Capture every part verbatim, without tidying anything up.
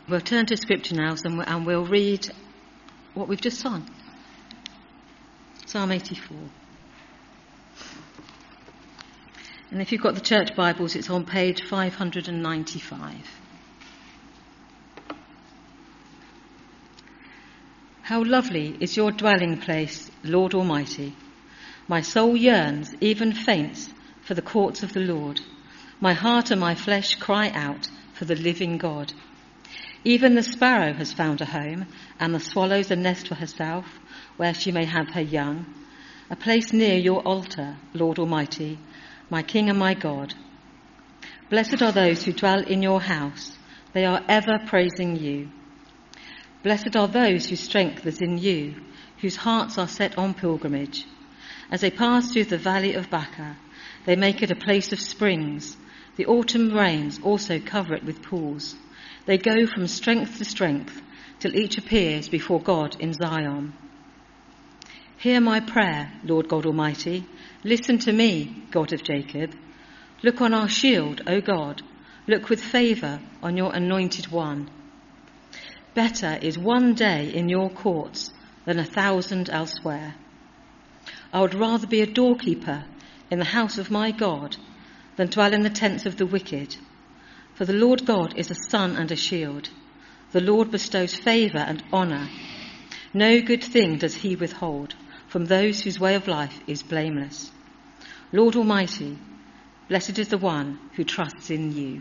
We'll turn to scripture now and we'll read what we've just sung. Psalm eighty-four. And if you've got the church Bibles, it's on page five hundred ninety-five. How lovely is your dwelling place, Lord Almighty. My soul yearns, even faints, for the courts of the Lord. My heart and my flesh cry out for the living God. Even the sparrow has found a home, and the swallows a nest for herself, where she may have her young. A place near your altar, Lord Almighty, my King and my God. Blessed are those who dwell in your house. They are ever praising you. Blessed are those whose strength is in you, whose hearts are set on pilgrimage. As they pass through the valley of Baca, they make it a place of springs. The autumn rains also cover it with pools. They go from strength to strength, till each appears before God in Zion. Hear my prayer, Lord God Almighty. Listen to me, God of Jacob. Look on our shield, O God. Look with favour on your anointed one. Better is one day in your courts than a thousand elsewhere. I would rather be a doorkeeper in the house of my God than dwell in the tents of the wicked. For the Lord God is a sun and a shield. The Lord bestows favour and honour. No good thing does he withhold from those whose way of life is blameless. Lord Almighty, blessed is the one who trusts in you.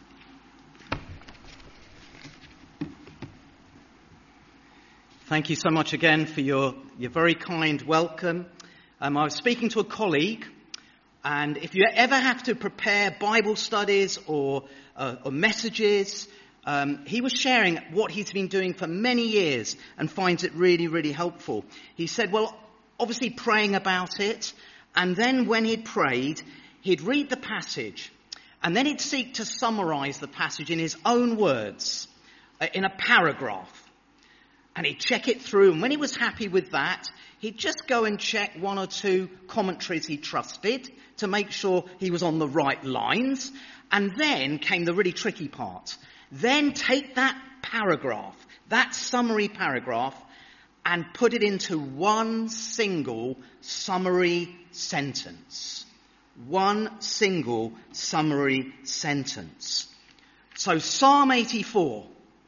Thank you so much again for your, your very kind welcome. Um, I was speaking to a colleague, and if you ever have to prepare Bible studies or, uh, or messages, um, he was sharing what he's been doing for many years and finds it really, really helpful. He said, well, obviously praying about it, and then when he'd prayed, he'd read the passage, and then he'd seek to summarize the passage in his own words, uh, in a paragraph. And he'd check it through, and when he was happy with that, he'd just go and check one or two commentaries he trusted to make sure he was on the right lines. And then came the really tricky part. Then take that paragraph, that summary paragraph, and put it into one single summary sentence. One single summary sentence. So Psalm eighty-four.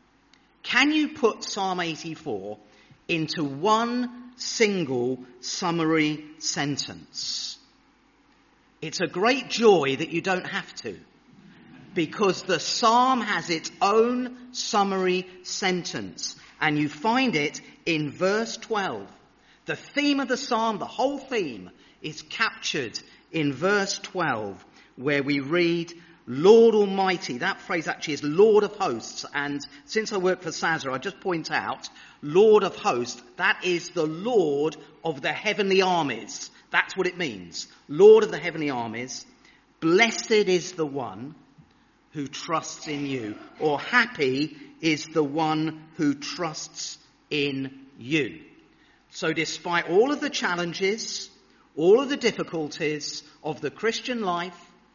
Can you put Psalm eighty-four into one single summary sentence? It's a great joy that you don't have to, because the psalm has its own summary sentence, and you find it in verse twelve. The theme of the psalm, the whole theme, is captured in verse twelve, where we read, Lord Almighty. That phrase actually is Lord of Hosts. And since I work for S A S A, I just point out, Lord of Hosts, that is the Lord of the heavenly armies. That's what it means. Lord of the heavenly armies. Blessed is the one who trusts in you. Or happy is the one who trusts in you. So despite all of the challenges, all of the difficulties of the Christian life,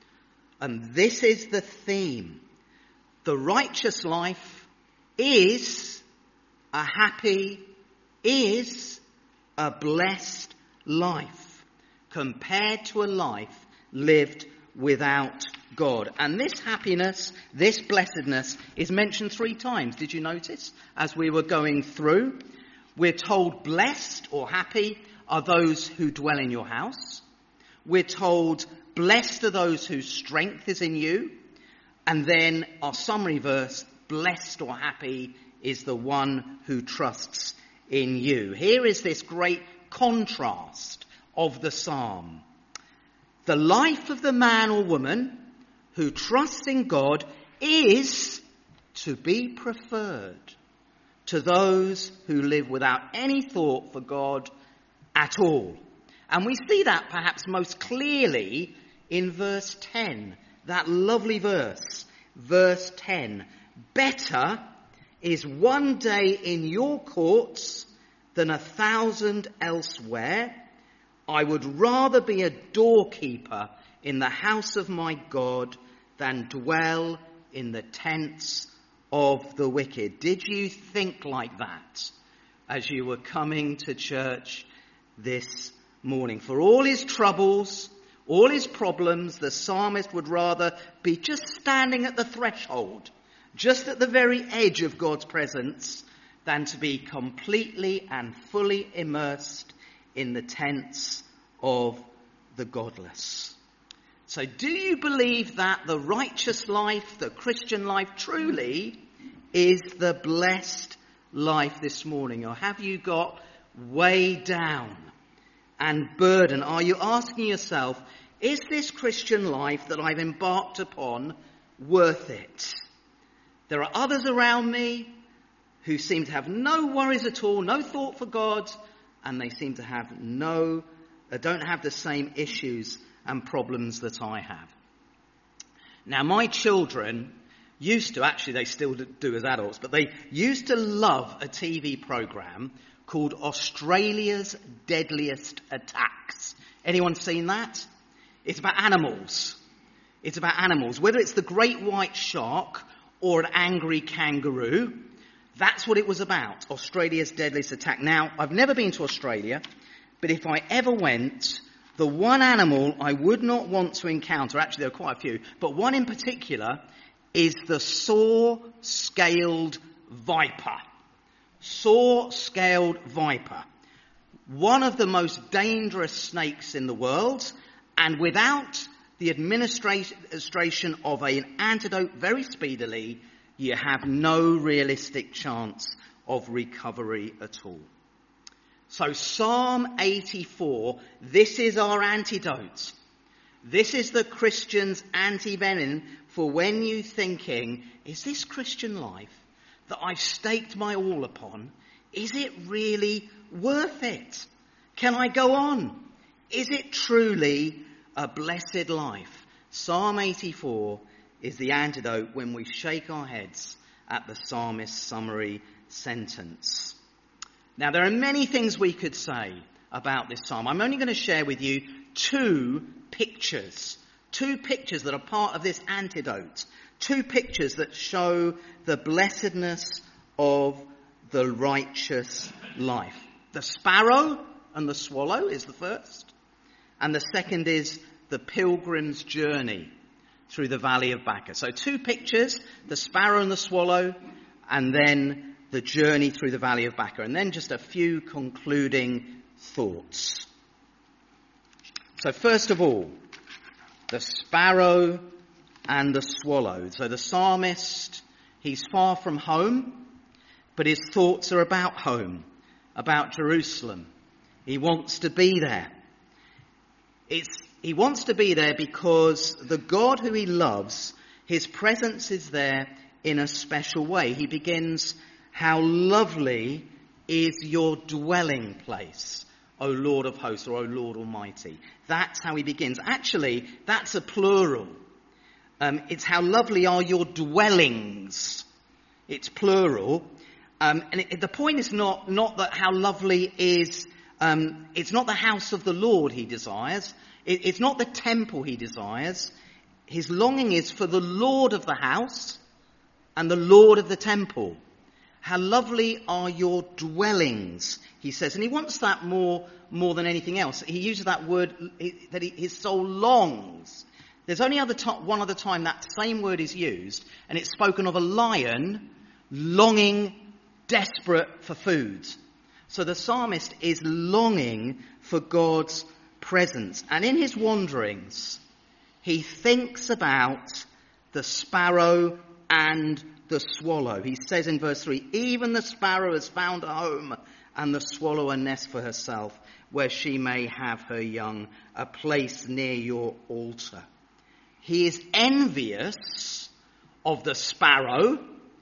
and this is the theme, the righteous life is a happy, is a blessed life compared to a life lived without God. And this happiness, this blessedness is mentioned three times. Did you notice? As we were going through, we're told blessed or happy are those who dwell in your house. We're told blessed are those whose strength is in you. And then our summary verse, blessed or happy is the one who trusts in you. Here is this great contrast of the psalm. The life of the man or woman who trusts in God is to be preferred to those who live without any thought for God at all. And we see that perhaps most clearly in verse ten, that lovely verse, verse ten. Better is one day in your courts than a thousand elsewhere. I would rather be a doorkeeper in the house of my God than dwell in the tents of the wicked. Did you think like that as you were coming to church this morning? For all his troubles, all his problems, the psalmist would rather be just standing at the threshold, just at the very edge of God's presence, than to be completely and fully immersed in the tents of the godless. So do you believe that the righteous life, the Christian life, truly is the blessed life this morning? Or have you got weighed down and burdened? Are you asking yourself, is this Christian life that I've embarked upon worth it? There are others around me who seem to have no worries at all, no thought for God, and they seem to have no, uh, don't have the same issues and problems that I have. Now, my children used to, actually they still do as adults, but they used to love a T V program called Australia's Deadliest Attacks. Anyone seen that? It's about animals. It's about animals. Whether it's the great white shark or an angry kangaroo, that's what it was about, Australia's Deadliest Attack. Now, I've never been to Australia, but if I ever went, the one animal I would not want to encounter, actually there are quite a few, but one in particular is the saw-scaled viper. Saw-scaled viper. One of the most dangerous snakes in the world, and without the administration of an antidote very speedily, you have no realistic chance of recovery at all. So Psalm eighty-four, this is our antidote. This is the Christian's anti-venom for when you're thinking, is this Christian life that I've staked my all upon, is it really worth it? Can I go on? Is it truly a blessed life? Psalm eighty-four is the antidote when we shake our heads at the psalmist's summary sentence. Now, there are many things we could say about this psalm. I'm only going to share with you two pictures, two pictures that are part of this antidote, two pictures that show the blessedness of the righteous life. The sparrow and the swallow is the first, and the second is the pilgrim's journey through the valley of Baca. So two pictures, the sparrow and the swallow, and then the journey through the valley of Baca. And then just a few concluding thoughts. So first of all, the sparrow and the swallow. So the psalmist, he's far from home, but his thoughts are about home, about Jerusalem. He wants to be there. It's He wants to be there because the God who he loves, his presence is there in a special way. He begins, how lovely is your dwelling place, O Lord of hosts, or O Lord Almighty. That's how he begins. Actually, that's a plural. Um, it's how lovely are your dwellings. It's plural. Um, and it, the point is not, not that how lovely is, um, it's not the house of the Lord he desires. It's not the temple he desires. His longing is for the Lord of the house and the Lord of the temple. How lovely are your dwellings, he says. And he wants that more, more than anything else. He uses that word that he, his soul longs. There's only other to- one other time that same word is used, and it's spoken of a lion longing, desperate for food. So the psalmist is longing for God's presence. And in his wanderings, he thinks about the sparrow and the swallow. He says in verse three, even the sparrow has found a home and the swallow a nest for herself where she may have her young, a place near your altar. He is envious of the sparrow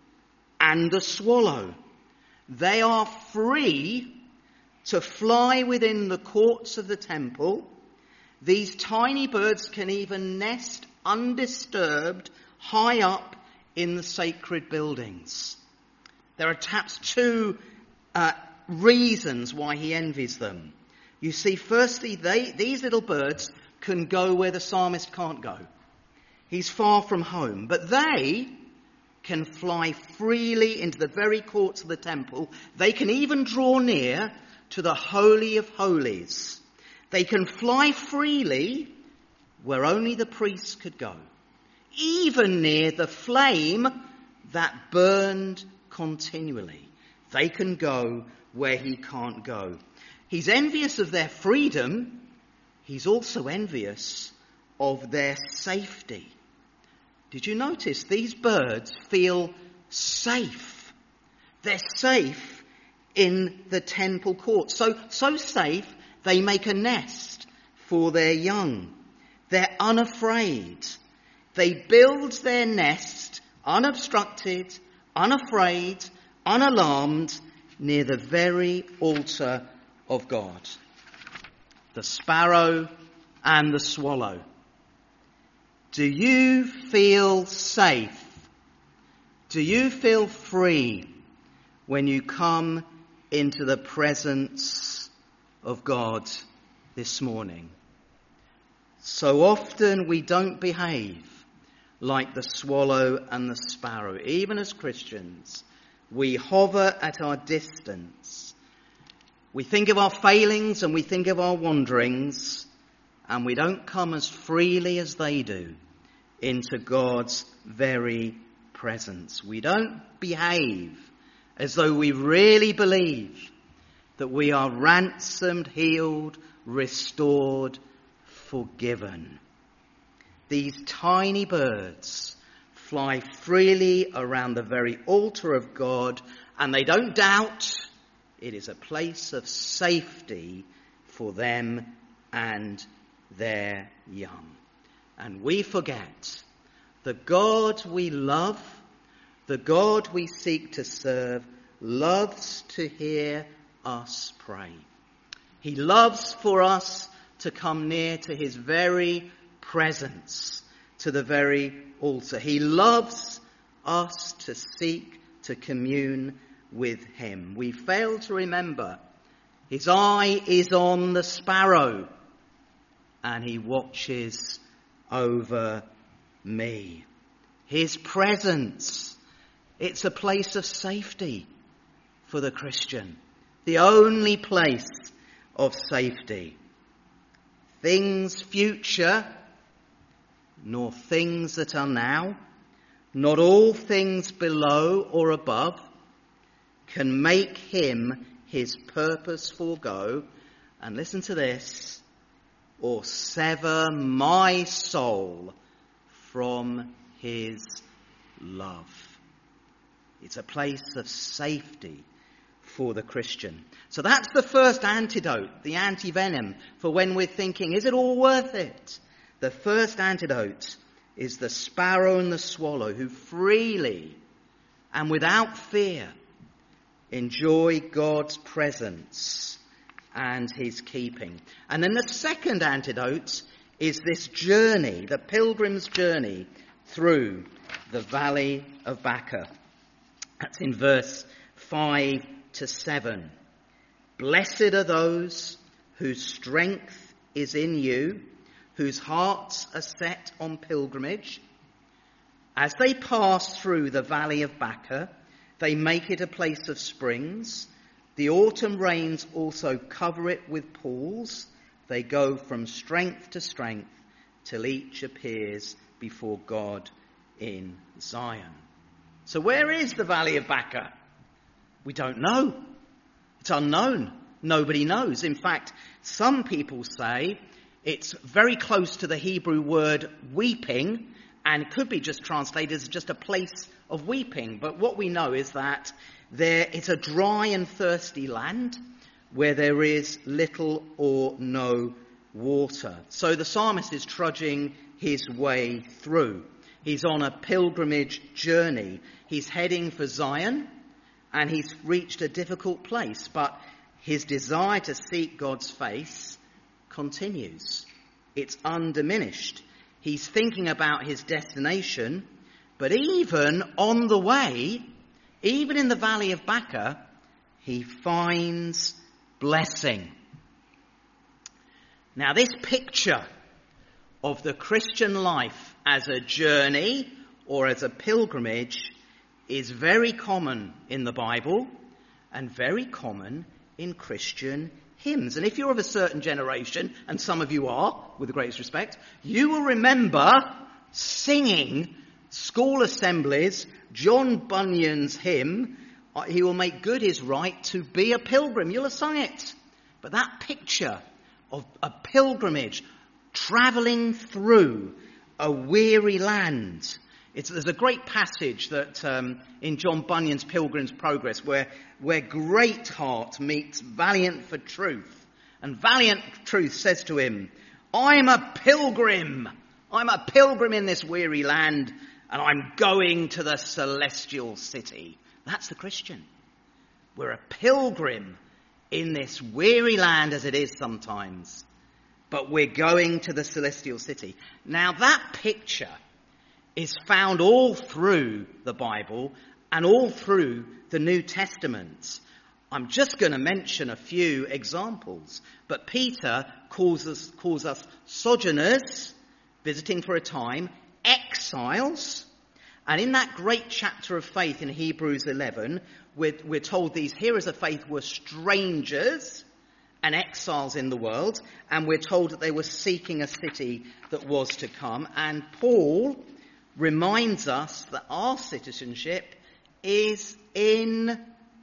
and the swallow. They are free to fly within the courts of the temple. These tiny birds can even nest undisturbed high up in the sacred buildings. There are perhaps two uh, reasons why he envies them. You see, firstly, they, these little birds can go where the psalmist can't go. He's far from home. But they can fly freely into the very courts of the temple. They can even draw near to the Holy of Holies. They can fly freely where only the priests could go, even near the flame that burned continually. They can go where he can't go. He's envious of their freedom. He's also envious of their safety. Did you notice these birds feel safe? They're safe in the temple court. So, so safe, they make a nest for their young. They're unafraid. They build their nest unobstructed, unafraid, unalarmed, near the very altar of God. The sparrow and the swallow. Do you feel safe? Do you feel free when you come into the presence of God this morning? So often we don't behave like the swallow and the sparrow. Even as Christians, we hover at our distance. We think of our failings and we think of our wanderings, and we don't come as freely as they do into God's very presence. We don't behave as though we really believe that we are ransomed, healed, restored, forgiven. These tiny birds fly freely around the very altar of God, and they don't doubt it is a place of safety for them and their young. And we forget the God we love, the God we seek to serve, loves to hear us pray. He loves for us to come near to his very presence, to the very altar. He loves us to seek to commune with him. We fail to remember his eye is on the sparrow and he watches over me. His presence, it's a place of safety for the Christian. The only place of safety. Things future, nor things that are now, not all things below or above, can make him his purpose forego. And listen to this, or sever my soul from his love. It's a place of safety for the Christian. So that's the first antidote, the anti-venom, for when we're thinking, is it all worth it? The first antidote is the sparrow and the swallow who freely and without fear enjoy God's presence and his keeping. And then the second antidote is this journey, the pilgrim's journey through the valley of Baca. That's in verse five to seven. Blessed are those whose strength is in you, whose hearts are set on pilgrimage. As they pass through the valley of Baca, they make it a place of springs. The autumn rains also cover it with pools. They go from strength to strength till each appears before God in Zion. So where is the valley of Baca? We don't know. It's unknown. Nobody knows. In fact, some people say it's very close to the Hebrew word weeping, and it could be just translated as just a place of weeping. But what we know is that there it's a dry and thirsty land where there is little or no water. So the psalmist is trudging his way through. He's on a pilgrimage journey. He's heading for Zion, and he's reached a difficult place, but his desire to seek God's face continues. It's undiminished. He's thinking about his destination, but even on the way, even in the valley of Baca, he finds blessing. Now, this picture of the Christian life as a journey or as a pilgrimage is very common in the Bible and very common in Christian hymns. And if you're of a certain generation, and some of you are, with the greatest respect, you will remember singing school assemblies John Bunyan's hymn, "He will make good his right to be a pilgrim." You'll have sung it. But that picture of a pilgrimage, travelling through a weary land. It's, there's a great passage that um, in John Bunyan's Pilgrim's Progress where, where Greatheart meets Valiant for Truth. And Valiant Truth says to him, "I'm a pilgrim. I'm a pilgrim in this weary land, and I'm going to the celestial city." That's the Christian. We're a pilgrim in this weary land, as it is sometimes, but we're going to the celestial city. Now that picture is found all through the Bible and all through the New Testament. I'm just going to mention a few examples, but Peter calls us, calls us sojourners, visiting for a time, exiles, and in that great chapter of faith in Hebrews eleven, we're, we're told these hearers of faith were strangers and exiles in the world, and we're told that they were seeking a city that was to come. And Paul reminds us that our citizenship is in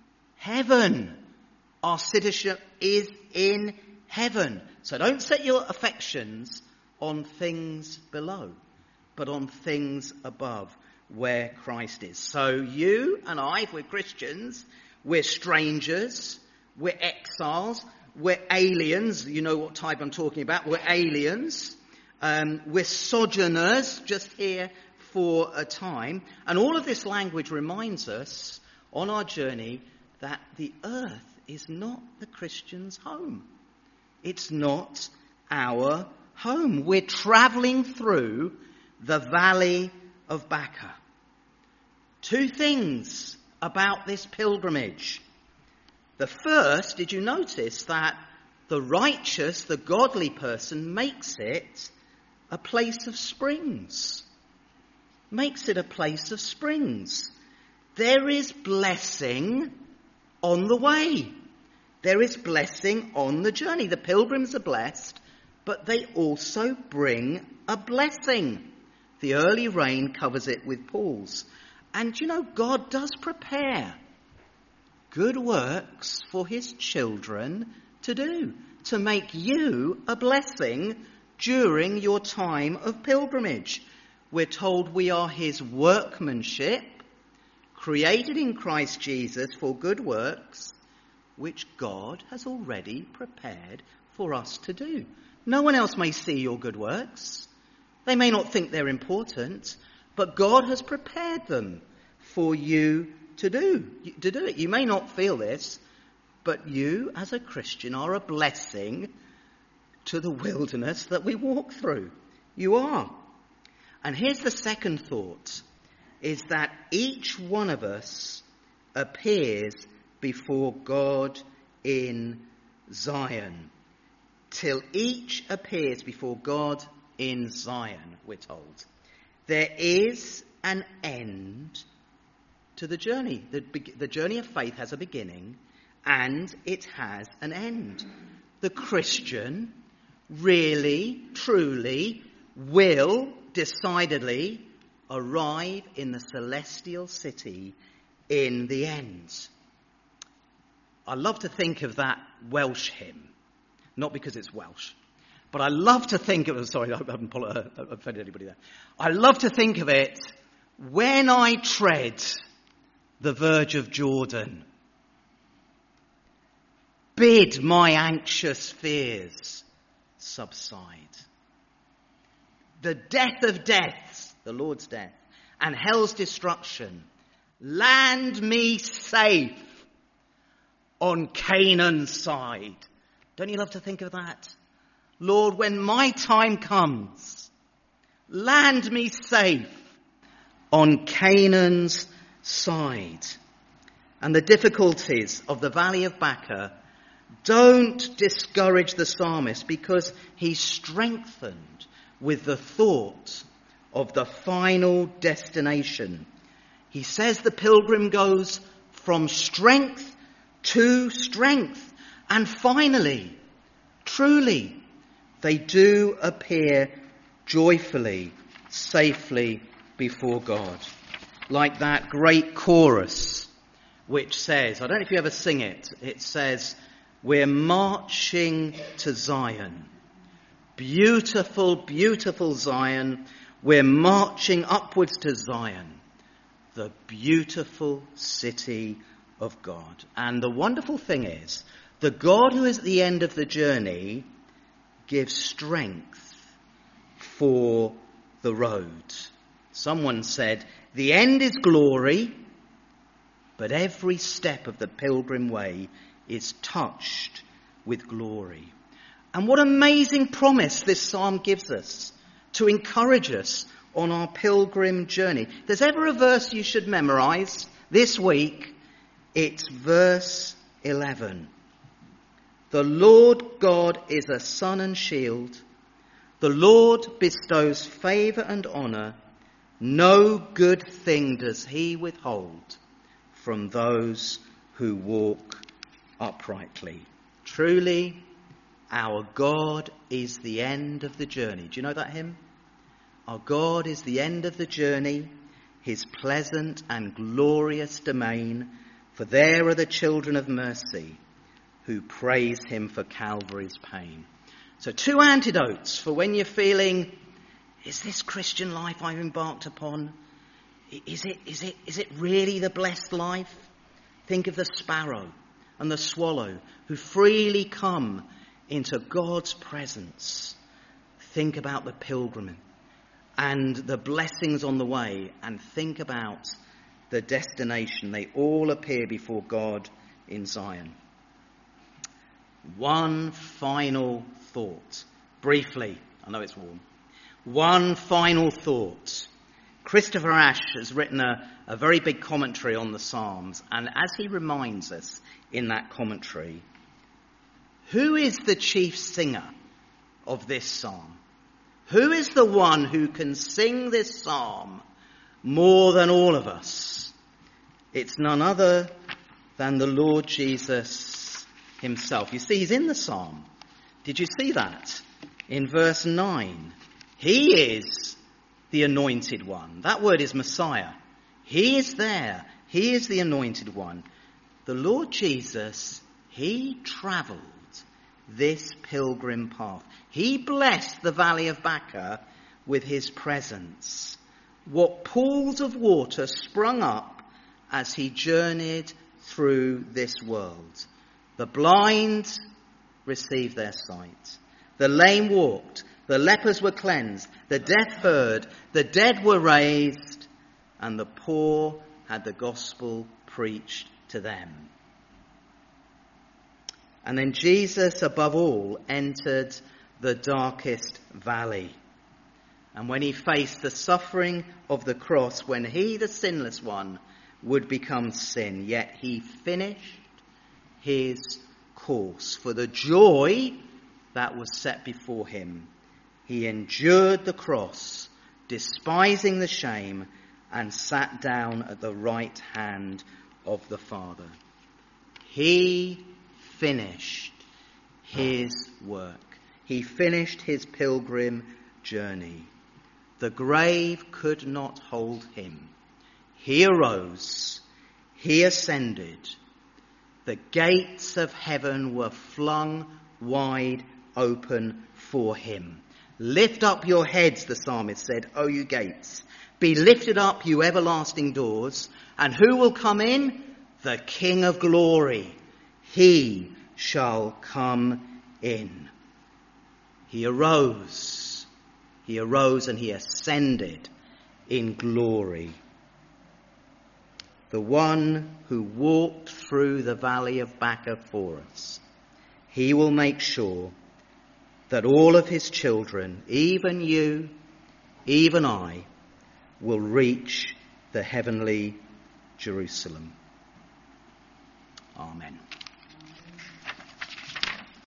heaven. Our citizenship is in heaven. So don't set your affections on things below, but on things above, where Christ is. So you and I, if we're Christians, we're strangers, we're exiles, we're aliens. You know what type I'm talking about. We're aliens. Um, we're sojourners, just here for a time. And all of this language reminds us on our journey that the earth is not the Christian's home. It's not our home. We're travelling through the valley of Baca. Two things about this pilgrimage. The first, did you notice that the righteous, the godly person makes it a place of springs? Makes it a place of springs. There is blessing on the way. There is blessing on the journey. The pilgrims are blessed, but they also bring a blessing. The early rain covers it with pools. And you know, God does prepare good works for his children to do, to make you a blessing during your time of pilgrimage. We're told we are his workmanship, created in Christ Jesus for good works, which God has already prepared for us to do. No one else may see your good works. They may not think they're important, but God has prepared them for you to do, to do it. You may not feel this, but you as a Christian are a blessing to the wilderness that we walk through. You are. And here's the second thought, is that each one of us appears before God in Zion. Till each appears before God in Zion, we're told. There is an end to the journey. The, the journey of faith has a beginning and it has an end. The Christian really, truly will decidedly arrive in the celestial city in the end. I love to think of that Welsh hymn, not because it's Welsh, but I love to think of it. Sorry, I haven't offended anybody there. I love to think of it. When I tread the verge of Jordan, bid my anxious fears subside. The death of deaths, the Lord's death, and hell's destruction, land me safe on Canaan's side. Don't you love to think of that? Lord, when my time comes, land me safe on Canaan's side. And the difficulties of the valley of Baca don't discourage the psalmist, because he's strengthened with the thought of the final destination. He says the pilgrim goes from strength to strength. And finally, truly, they do appear joyfully, safely before God. Like that great chorus which says, I don't know if you ever sing it, it says, we're marching to Zion. Beautiful, beautiful Zion. We're marching upwards to Zion, the beautiful city of God. And the wonderful thing is, the God who is at the end of the journey gives strength for the road. Someone said, the end is glory, but every step of the pilgrim way is touched with glory. And what amazing promise this psalm gives us to encourage us on our pilgrim journey. If there's ever a verse you should memorize this week, it's verse eleven. The Lord God is a sun and shield. The Lord bestows favour and honour. No good thing does he withhold from those who walk uprightly. Truly, our God is the end of the journey. Do you know that hymn? Our God is the end of the journey, his pleasant and glorious domain, for there are the children of mercy who praise him for Calvary's pain. So two antidotes for when you're feeling, is this Christian life I've embarked upon? Is it, is it, is it really the blessed life? Think of the sparrow and the swallow who freely come into God's presence. Think about the pilgrim and the blessings on the way, and think about the destination. They all appear before God in Zion. One final thought. Briefly, I know it's warm. One final thought. Christopher Ash has written a, a very big commentary on the Psalms, and as he reminds us in that commentary, who is the chief singer of this psalm? Who is the one who can sing this psalm more than all of us? It's none other than the Lord Jesus himself. You see, he's in the psalm. Did you see that? In verse nine. He is the anointed one. That word is Messiah. He is there. He is the anointed one. The Lord Jesus, he travelled this pilgrim path. He blessed the valley of Baca with his presence. What pools of water sprung up as he journeyed through this world. The blind received their sight. The lame walked. The lepers were cleansed. The deaf heard. The dead were raised. And the poor had the gospel preached to them. And then Jesus, above all, entered the darkest valley. And when he faced the suffering of the cross, when he, the sinless one, would become sin, yet he finished his course. For the joy that was set before him, he endured the cross, despising the shame, and sat down at the right hand of the Father. He finished his work. He finished his pilgrim journey. The grave could not hold him. He arose. He ascended. The gates of heaven were flung wide open for him. Lift up your heads, the psalmist said, O you gates. Be lifted up, you everlasting doors. And who will come in? The King of glory. He shall come in. He arose. He arose and he ascended in glory. The one who walked through the valley of Baca for us. He will make sure that all of his children, even you, even I, will reach the heavenly Jerusalem. Amen.